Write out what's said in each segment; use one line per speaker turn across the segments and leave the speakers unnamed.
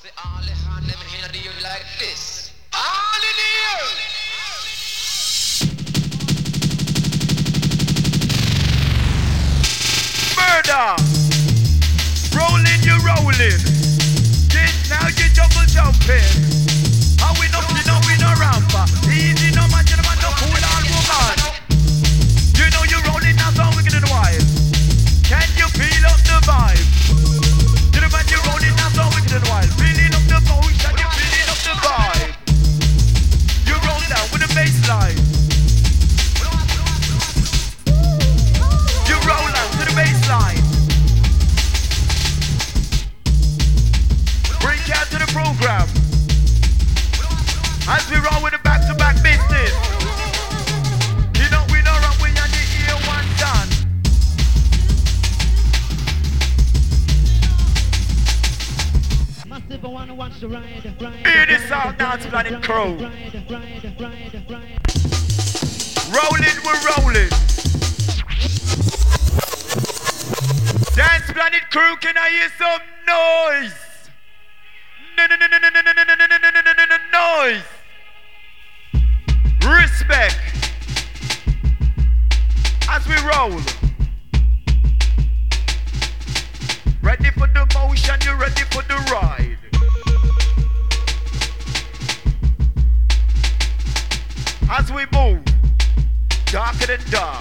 for all the hand them hear you like this. All in here.
Murder. Rolling, you rolling. Yes, now you jungle jumping. How we know we no ramper. Easy no man, you no man no fool and woman. You know you rolling now, so wicked and wild. Can you feel up the vibe? You know man, you rolling now, so wicked and wild. Feeling up the motion, you feeling up the vibe. You roll down with the bass line. You roll down to the bass line. Break out to the program. As we roll with the back-to-back business. You know we don't run when you're the ear one done.
Massive one wants to ride.
Hear this sound, Dance Planet Crew. Rolling, we're rolling. Dance Planet Crew, can I hear some noise? Noise. Respect. As we roll. Ready for the motion, you ready for the ride. As we move, darker than dark.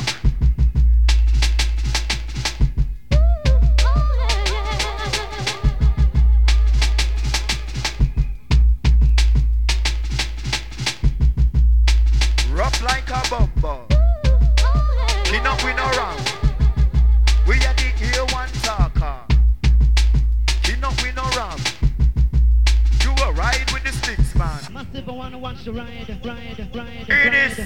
Rough like a bumper. He not win around. We are the ear one talker. He not win around. You will ride with the sticks, man.
Massive one wants to ride.
It is.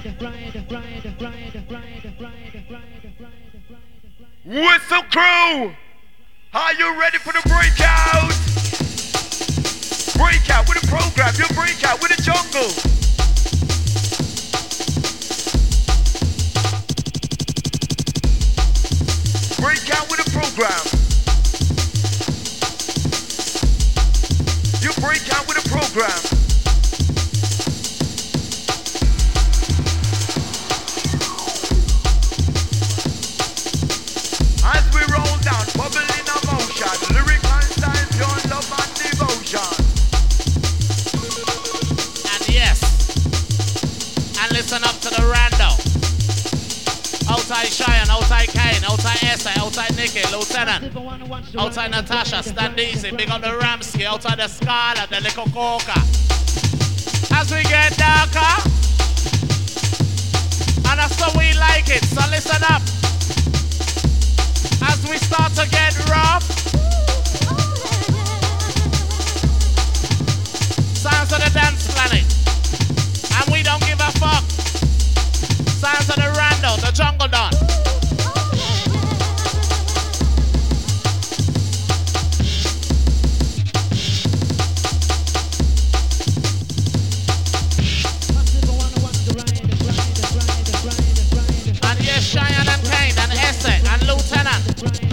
Whistle Crew. Are you ready for the breakout? Breakout with the program. You break out with the jungle. Break out with a program. You break out with a program. As we roll down, bubbling emotion, lyrical style, pure love and devotion.
And yes, and listen up to the rando. Outside Cheyenne, outside Kane, outside Essa, outside Nicky, Lieutenant, outside Natasha, Stand Easy, big up the Ramsky, outside the Scarlet, the little Coca. As we get darker, and that's how we like it, so listen up. As we start to get rough, sounds of the Dance Planet, and we don't give a fuck. Sounds of the Rando, the Jungle Don. And yes, Cheyenne and Kane and Esse and Lieutenant.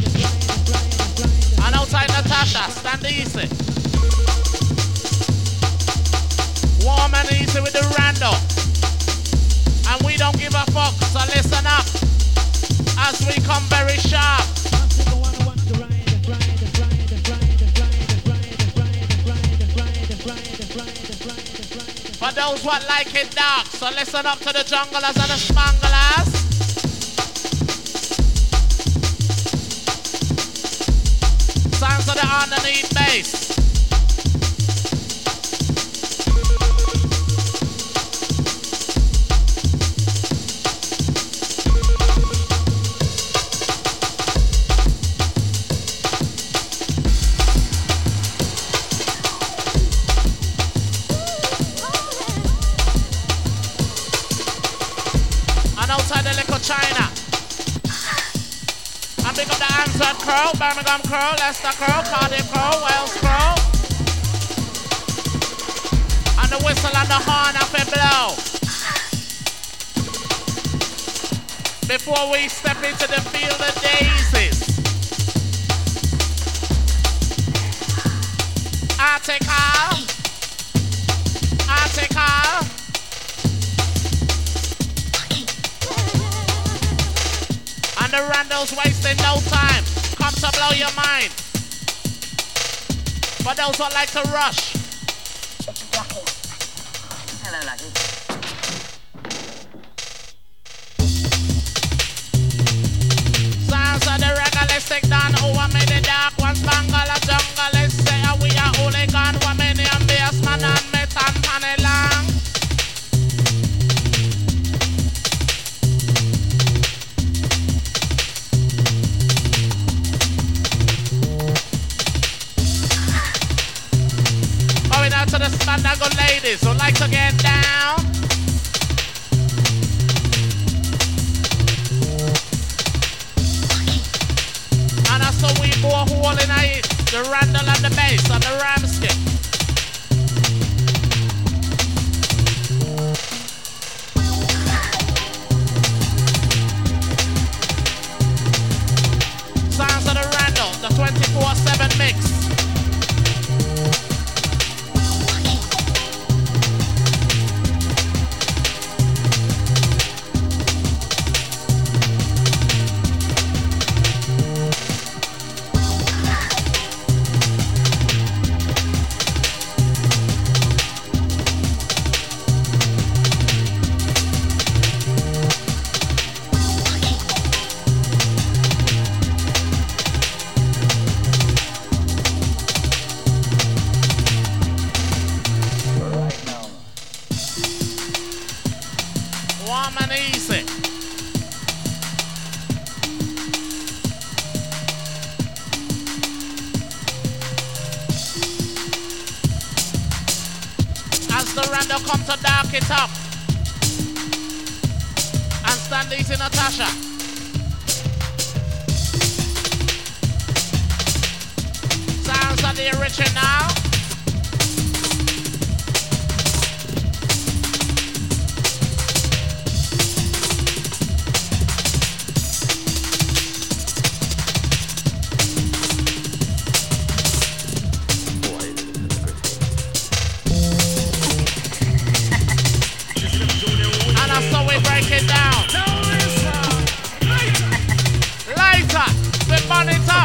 And outside Natasha, Stand Easy. Warm and easy with the Rando. And we don't give a fuck, so listen up as we come very sharp. For those what like it dark, so listen up to the junglers and the smanglers. Sounds of the underneath bass. China. And pick up the Antwerp curl, Birmingham curl, Leicester curl, Cardiff curl, Wales curl. And the whistle and the horn of it blow. Before we step into the field of daisies. I take And the Randall's wasting no time. Come to blow your mind. For those who like to rush.
Lucky. Hello, Lucky.
Sounds of the realistic done. Who I made the dark ones bangle a jungle. Let's say we are hooligan. Women and bassman and metal money long. Going out to the standard good ladies who like to get down. And that's how we bore a hole in it. The Randall and the bass and the ram skip. Sounds of the Randall, the 24/7 mix. Warm and easy. As the Randall come to dark it up. And stand easy, Natasha. Sounds of the original. Break it down. Lighter. We burn it up.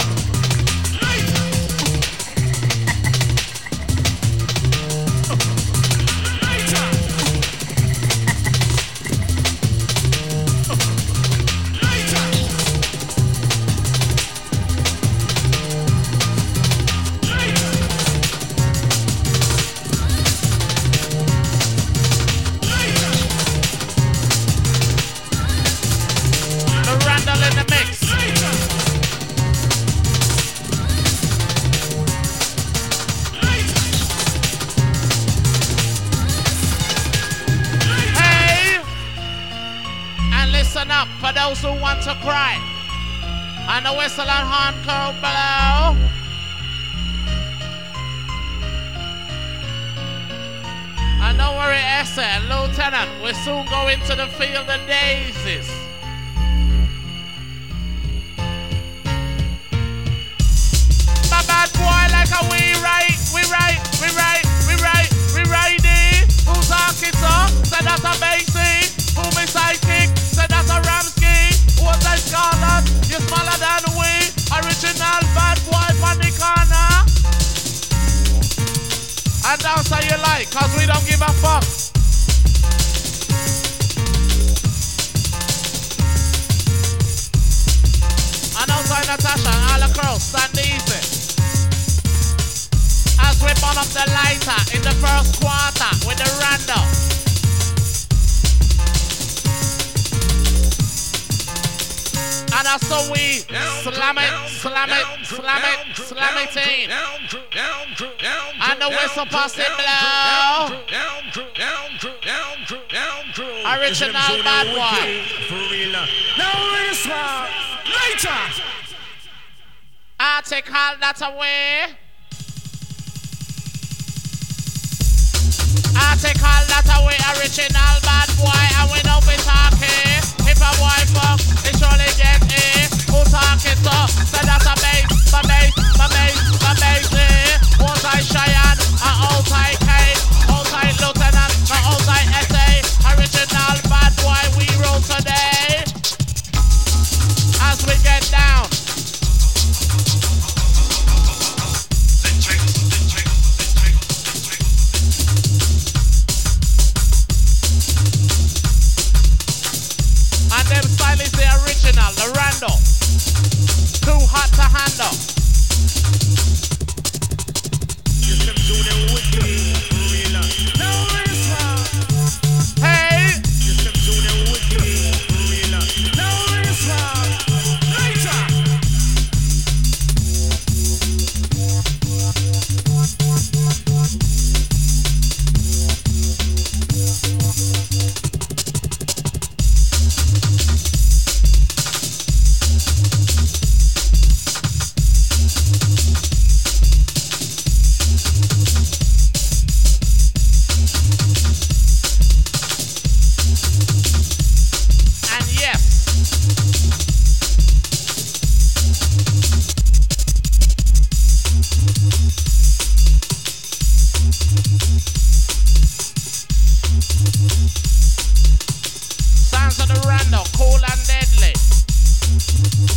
For those who want to cry, and the whistle and horn curl below. And don't worry, Esther, Lieutenant, we soon go into the field of daisies. My bad boy, like a we right it. Who's Arkansas? Said that's a Macy. Who me sidekick? Said that's a Ramsky. Who's that Scarlet? You're smaller than we. Original bad boy on the corner. And dance how you like, cause we don't give a fuck. And outside Natasha and all across, stand easy. As we burn up the lighter in the first quarter with the Randall. And that's so we slam it in. And the whistle pass it blow. Original bad boy.
Now this one. Later.
I take all that away. I take all that away. Original bad boy. And we don't be talking. If a boy fuck, it surely get it. Who talking to? So that's a bass, my bass, my bass, my bass, Outside Cheyenne, outside Kane, outside Lieutenant, outside SA. Original bad boy, we roll today. As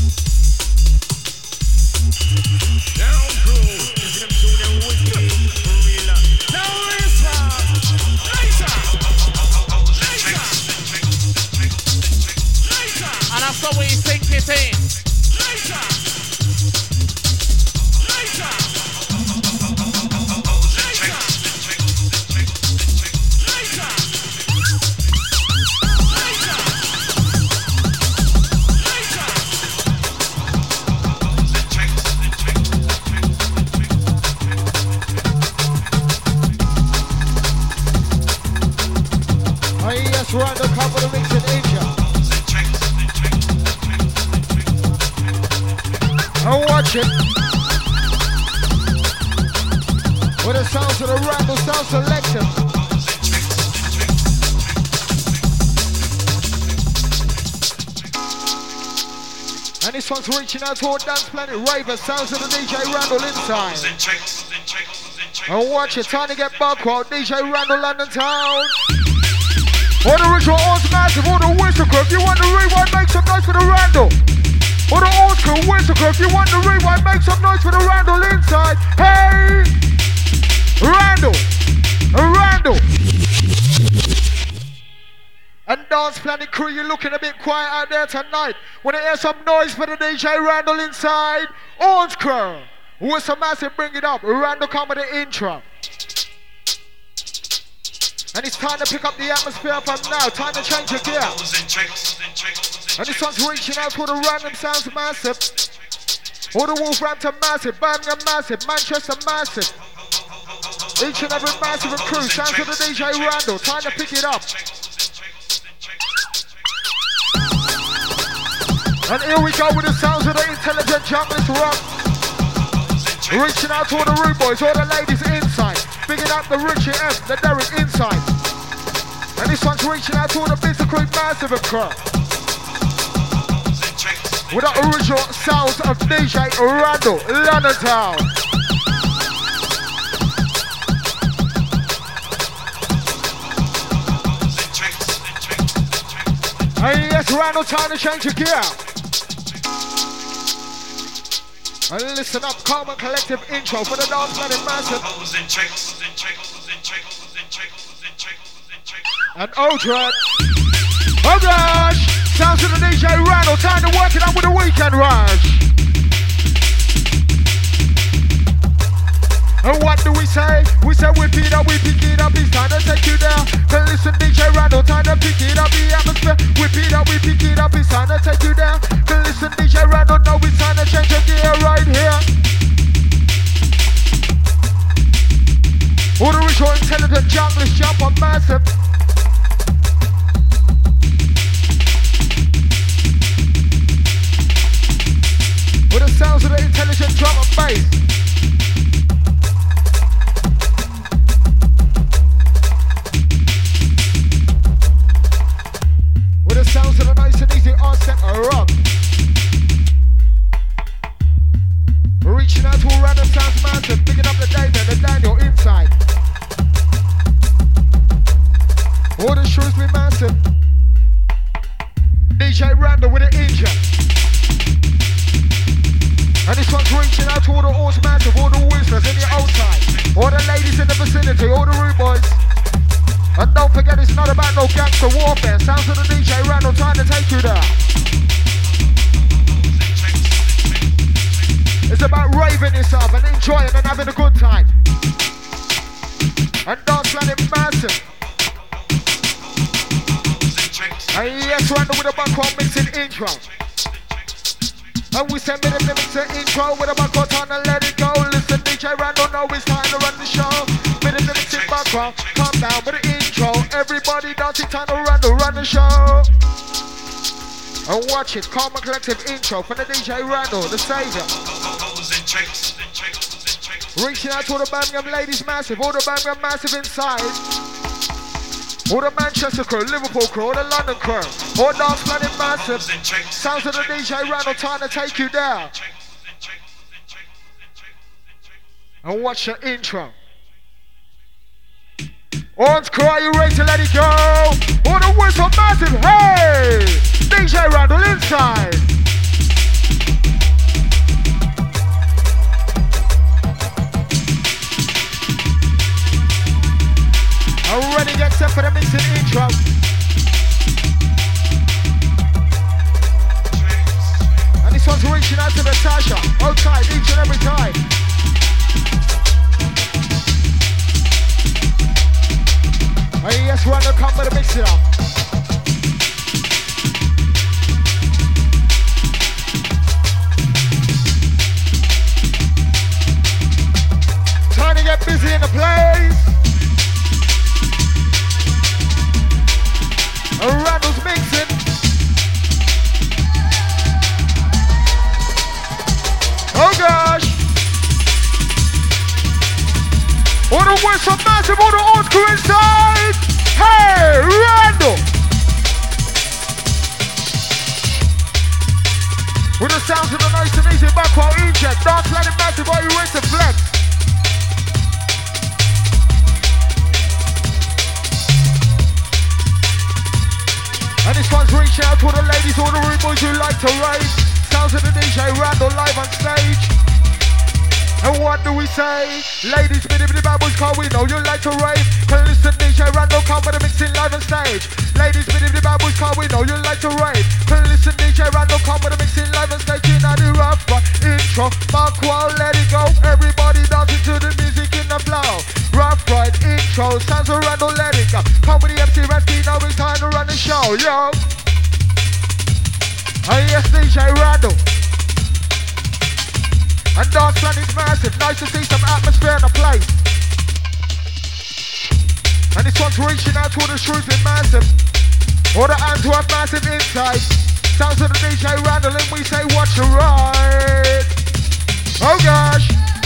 Down crew, is them tuning with me, for real. Now listen,
And that's the way you sink it in.
Right, the cover the mix in Asia. And watch it. With the sounds of the Randall Sound Selector. And this one's reaching out toward Dance Planet Raver, sounds of the DJ Randall inside. And watch it, time to get buckwell, DJ Randall London Town. All the ritual, all the massive, all the whistle crew. If you want the rewind, make some noise for the Randall. All the old school whistle crew. If you want the rewind, make some noise for the Randall inside. Hey! Randall! Randall! And Dance Planet crew, you're looking a bit quiet out there tonight. Wanna hear some noise for the DJ Randall inside? Orange crew! Whistle massive, bring it up. Randall come with the intro. And it's time to pick up the atmosphere from now. Time to change your gear. And this one's reaching out for the random sounds massive. All the Wolverhampton massive, Birmingham massive, Manchester massive. Each and every massive and crew. Sounds of the DJ Randall. Time to pick it up. And here we go with the sounds of the intelligent junglist rock. Reaching out to all the rude boys, all the ladies inside. Bigging up the Richie M, the Derek inside. And this one's reaching out to all the Mr. Creek massive and crew. With the original sounds of DJ Randall, London Town. And yes, Randall, time to change your gear. And listen up, Common Collective intro for the Dance Planet Massive. And Odred. Oh gosh! Sounds of the DJ Randall, time to work it out with the weekend rush. And what do we say? We say we pick it up, it's time to take you down. Then listen DJ Randall, time to pick it up, the atmosphere. We pick it up, it's time to take you down. Then listen DJ Randall, now it's time to change your gear right here. All the ritual intelligent junglist jump on massive. With the sounds of the intelligent drum and bass. With the sounds of the nice and easy onset rock. Reaching out to all random sounds massive, picking up the David and the Daniel inside. All the Shrewsbury massive. DJ Randall with an engine. And this one's reaching out to all the horse massive, all the whistlers in the outside. All the ladies in the vicinity, all the rude boys. And don't forget, it's not about no gangster warfare. Sounds of the DJ Randall trying to take you there. It's about raving yourself and enjoying and having a good time. And Dance Planet massive. And yes, Randall with a buckwell mixing intro. And we send me the lyrics to intro with a buckwell on and let it go. Listen, DJ Randall, know it's time to run the show. With the lyrics in buckwell, calm down with the intro. Everybody dancing, time to run the show. And watch it, Common Collective intro from the DJ Randall, the savior. Reaching out to all the Birmingham ladies massive, all the Birmingham massive inside. All the Manchester crew, Liverpool crew, all the London crew, all Dance Planet massive. Sounds of the DJ Randall trying to take you down. And watch the intro. Orange crew, are you ready to let it go? All the whistle massive, hey! DJ Randall inside. set for the mixing intro. And this one's reaching out to Natasha. Hold tight each and every time. Hey, yes, Randall, come with the mix it up. Time to get busy in the place. And Randall's mixing. Oh gosh! All the words are massive, all the old crew inside! Hey, Randall! With the sounds of the nice and easy background inject, dance planet massive, are you ready to flex? And this one's reaching out to all the ladies, all the rude boys who like to rave. Sounds of the DJ Randall live on stage. And what do we say? Ladies, bitty bad boys, cause we know you like to rave. Can listen DJ Randall come with a mixing live on stage. Ladies, bitty bad boys, cause we know you like to rave. Can listen DJ Randall come with a mixing live on stage. In the rough intro, back wall, let it go. Everybody dancing to the music in the flow. Rough ride intro, sounds of Randall, let it go. Come with the MC Rasky, now it's time to run the show, yo. Hey, yes, DJ Randall. And dance plan is massive. Nice to see some atmosphere in the place. And this one's reaching out to all the Shrewsbury massive. All the hands who have massive insight. Sounds of the DJ Randall and we say watch the ride. Oh gosh.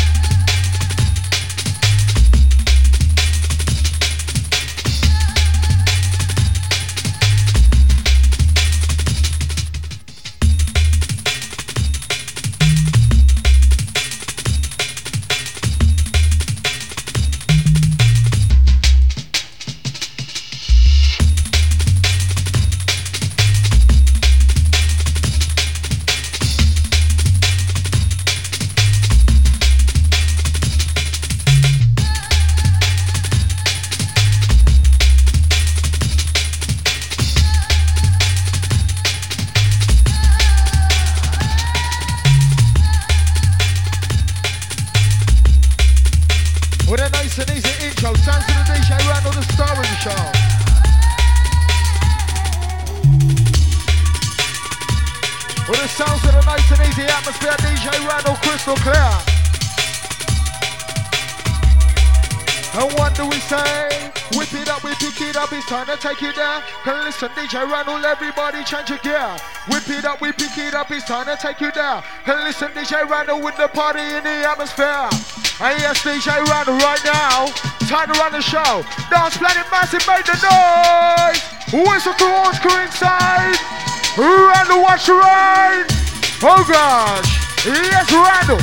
It's time to take it down. Can listen, DJ Randall, everybody change your gear. Whip it up, we pick it up, it's time to take you down. Can listen, DJ Randall with the party in the atmosphere. And yes, DJ Randall right now. Time to run the show. Dance Planet Massive, make the noise. Whistle to old crew inside. Randall, watch the ride. Oh gosh. Yes, Randall.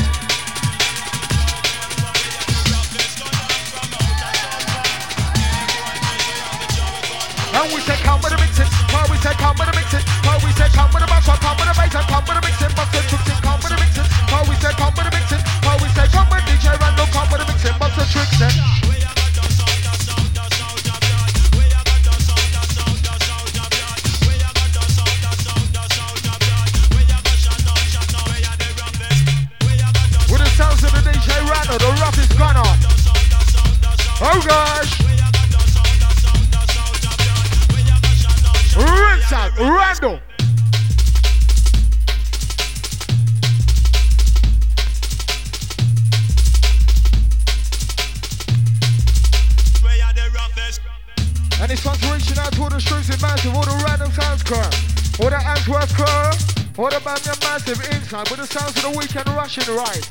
And we say come with the mixing, how we say come with the mixing, how we say come with the bass, come with the bass, and come with the mixing, box the tricks and come with the mixing, how we say come with the mixing, how we say come with DJ Randall, come with the mixing, box the tricks and with the sounds of the DJ Randall, the rough is gone on. Oh gosh. Rinse out, Randall. And this one's reaching out to all the streets in massive, all the random sounds crew, all the Answorth crew, all the Birmingham massive inside with the sounds of the weekend rushing right.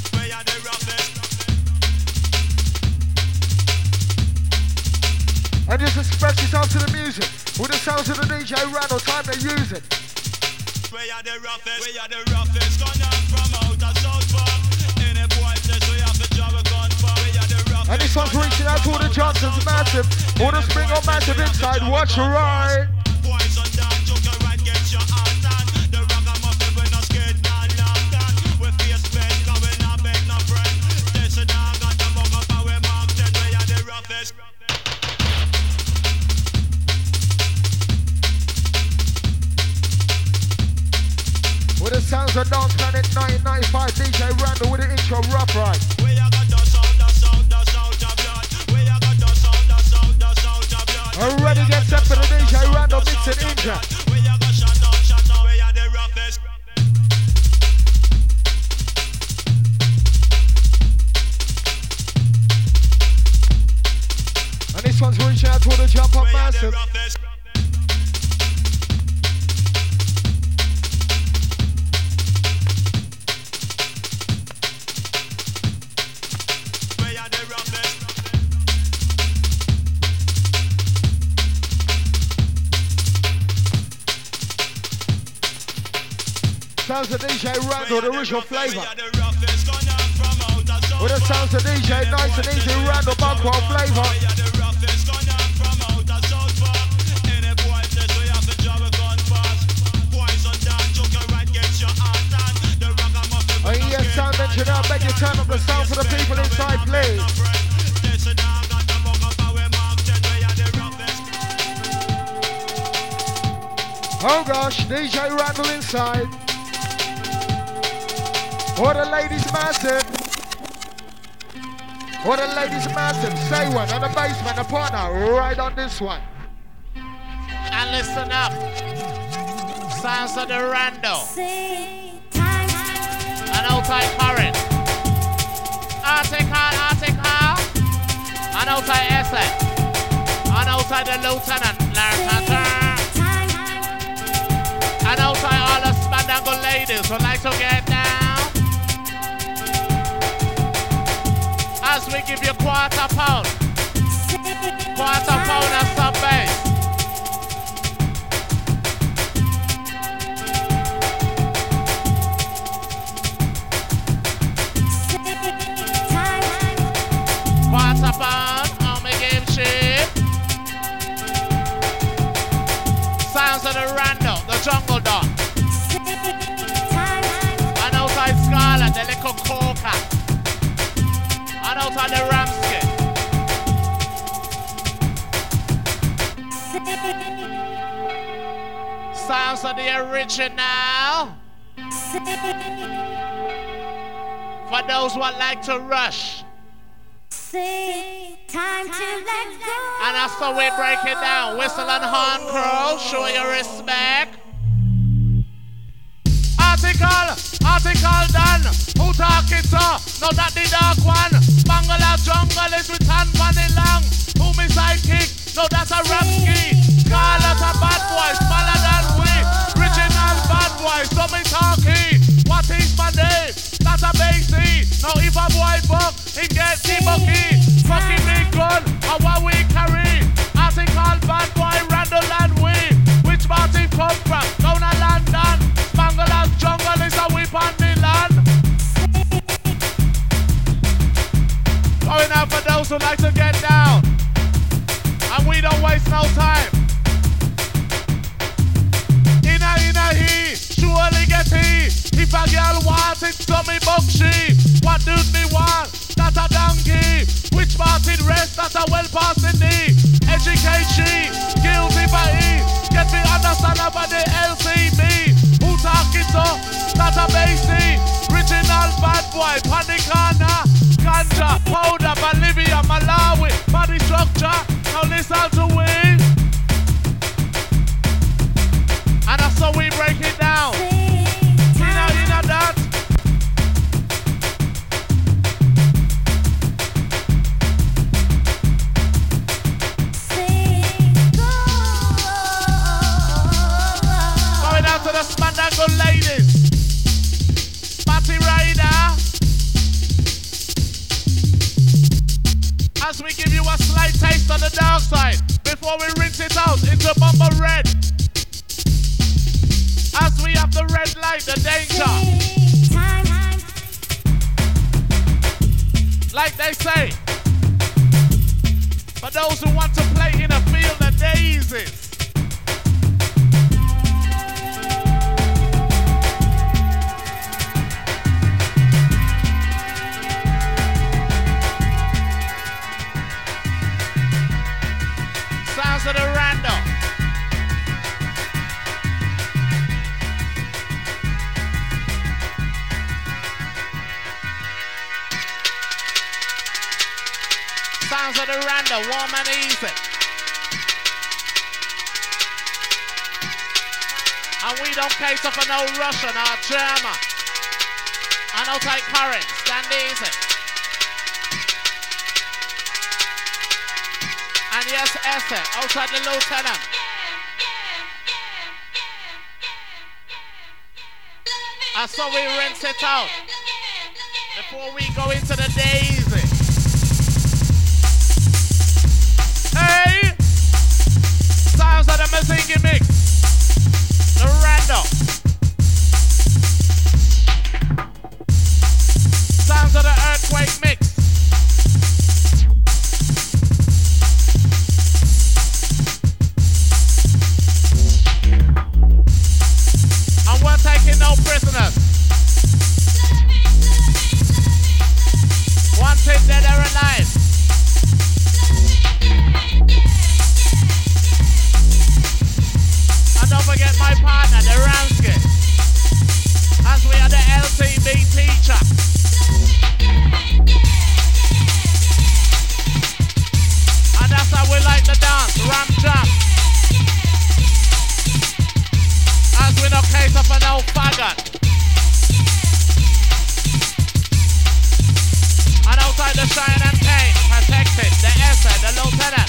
And just express yourself to the music. With the sounds of the DJ Randall, time to use it. We are the roughest, gone out from outer South Park. In a boy place, we have to drive a gun for. We are the roughest. And this one's reaching out to all the Johnsons massive, all the Spring on massive inside, watch the ride. Boys on down, took a ride, get your heart on. The rock I'm up, we're not scared, not locked on. We face bed, cause we're not beg no friend. This is dog, got the bug up, and we're marked, and we are the roughest. 1995 DJ Randall with the intro Rough Ride. Already get set for the DJ Randall mixing Inja. And this one's reaching out to the Jump Up Massive. Sounds of DJ Randall, the original flavour. With the sounds of DJ Nice and Easy Randall, Buckwell flavour. Oh yes, sound engineer, I beg you turn up the sound for the people inside, please. Oh gosh, DJ Randall inside. What the ladies massive. What the ladies massive. Say one on the basement, the partner right on this one.
And listen up. Sounds of the Rando. An outside current. Article. An outside essay. An outside the lieutenant. And outside all the Spandangle ladies who like to get down. As we give you quarter pound of sub bass. Quarter pound, I'll make him shit. Sounds of the Rando, the jungle dog. And outside Scarlet, the little coca. And outside the Ramsky. Sounds of the original. For those who like to rush.
Time to let go.
And that's how we break it down. Whistle and horn crow, show your respect. Article done. Who talking so? No, that the dog one. Bangala jungle is with hand funny long. Who me sidekick? No, that's a Ramsky. Scarlet a bad boy, smaller than we. Original bad boy, so me talking. What is my name? That's a basie. Now if a boy buck, he get the bucky. Fucking big gun, or what we carry. Article bad boy, Randall and we. Which party come from? Down a London. Bangala jungle is a whip on the land. Going out for those who like to get down. And we don't waste no time. Inna he, surely get he. If a girl wants it, so me book she. What do me want? That's a donkey. Which part it rest? That's a well past the knee. Educate she, guilty for he. Get me understand about the LCB. Who talking so? That's a basie. Original bad boy, Panicana. Ganja, powder, Bolivia, Malawi. Body structure, now listen to we. And that's how we break it down. You know that? Going out to the Spandangle ladies. Party rider. As we give you a slight taste on the dark side before we rinse it out into Bumper Red. As we have the red light, the danger. Like they say, for those who want to play in a field of daisies. Sounds of the Rando. Sounds of the Rando, warm and easy. And we don't cater for no Russian or German. And outside current, stand easy. And yes, Esther, outside the lieutenant. And so we rinse it out before we go into the daisy. Hey! Sounds of the Mazingi mix. The Rando. Sounds of the earthquake mix. And we're taking no prisoners. Wanted dead or alive. And don't forget my partner, the Ramsky. As we are the LTB teacher. And that's how we like to dance, ramp jump. As we no cater for no faggot. And outside the Cheyenne and Kane, protected, the essay, the lieutenant.